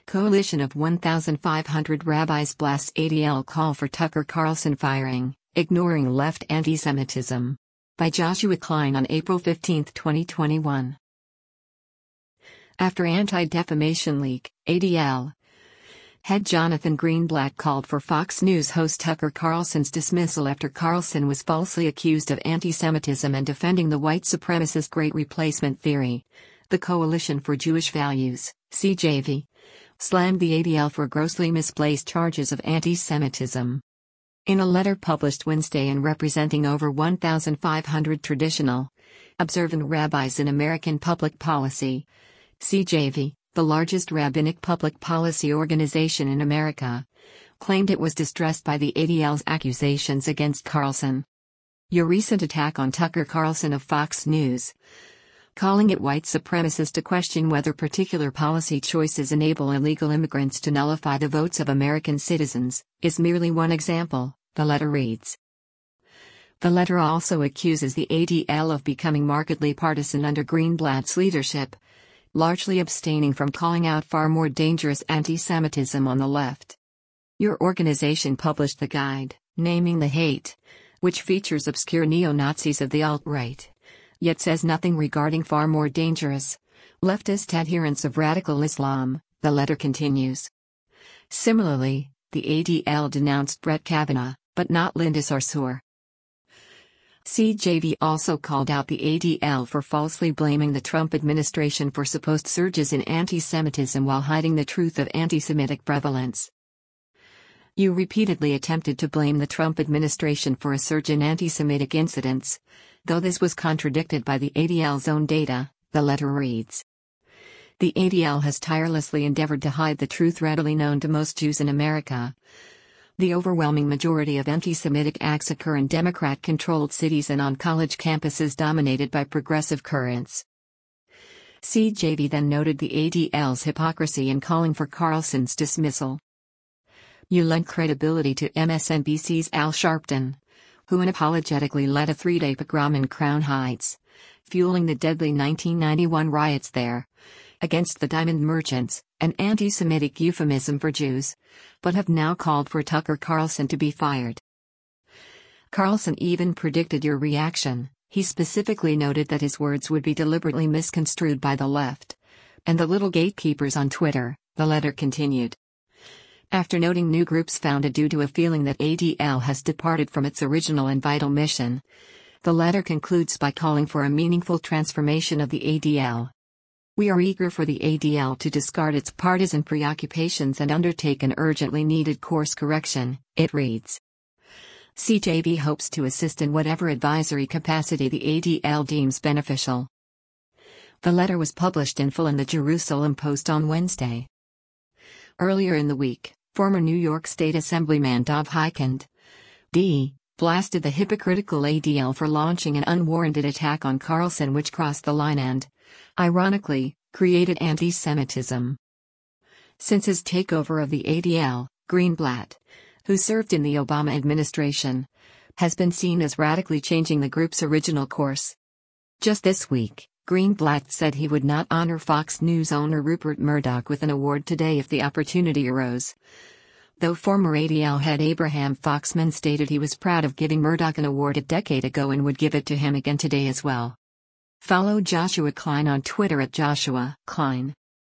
Coalition of 1,500 rabbis blasts ADL call for Tucker Carlson firing, ignoring left anti-Semitism. By Joshua Klein on April 15, 2021. After anti-defamation leak, ADL head Jonathan Greenblatt called for Fox News host Tucker Carlson's dismissal after Carlson was falsely accused of anti-Semitism and defending the white supremacist Great Replacement theory. The Coalition for Jewish Values, CJV, slammed the ADL for grossly misplaced charges of anti-Semitism. In a letter published Wednesday and representing over 1,500 traditional, observant rabbis in American public policy, CJV, the largest rabbinic public policy organization in America, claimed it was distressed by the ADL's accusations against Carlson. Your recent attack on Tucker Carlson of Fox News, calling it white supremacist to question whether particular policy choices enable illegal immigrants to nullify the votes of American citizens, is merely one example, the letter reads. The letter also accuses the ADL of becoming markedly partisan under Greenblatt's leadership, largely abstaining from calling out far more dangerous anti-Semitism on the left. Your organization published the guide, Naming the Hate, which features obscure neo-Nazis of the alt-right, yet says nothing regarding far more dangerous, leftist adherents of radical Islam, the letter continues. Similarly, the ADL denounced Brett Kavanaugh, but not Linda Sarsour. CJV also called out the ADL for falsely blaming the Trump administration for supposed surges in anti-Semitism while hiding the truth of anti-Semitic prevalence. You repeatedly attempted to blame the Trump administration for a surge in anti-Semitic incidents, though this was contradicted by the ADL's own data, the letter reads. The ADL has tirelessly endeavored to hide the truth readily known to most Jews in America. The overwhelming majority of anti-Semitic acts occur in Democrat-controlled cities and on college campuses dominated by progressive currents. CJV then noted the ADL's hypocrisy in calling for Carlson's dismissal. You lent credibility to MSNBC's Al Sharpton, who unapologetically led a three-day pogrom in Crown Heights, fueling the deadly 1991 riots there, against the diamond merchants, an anti-Semitic euphemism for Jews, but have now called for Tucker Carlson to be fired. Carlson even predicted your reaction. He specifically noted that his words would be deliberately misconstrued by the left and the little gatekeepers on Twitter, the letter continued. After noting new groups founded due to a feeling that ADL has departed from its original and vital mission, the letter concludes by calling for a meaningful transformation of the ADL. We are eager for the ADL to discard its partisan preoccupations and undertake an urgently needed course correction, it reads. CJV hopes to assist in whatever advisory capacity the ADL deems beneficial. The letter was published in full in the Jerusalem Post on Wednesday. Earlier in the week, former New York State Assemblyman Dov Hikind, D., blasted the hypocritical ADL for launching an unwarranted attack on Carlson which crossed the line and, ironically, created anti-Semitism. Since his takeover of the ADL, Greenblatt, who served in the Obama administration, has been seen as radically changing the group's original course. Just this week, Greenblatt said he would not honor Fox News owner Rupert Murdoch with an award today if the opportunity arose. Though former ADL head Abraham Foxman stated he was proud of giving Murdoch an award a decade ago and would give it to him again today as well. Follow Joshua Klein on Twitter at Joshua Klein.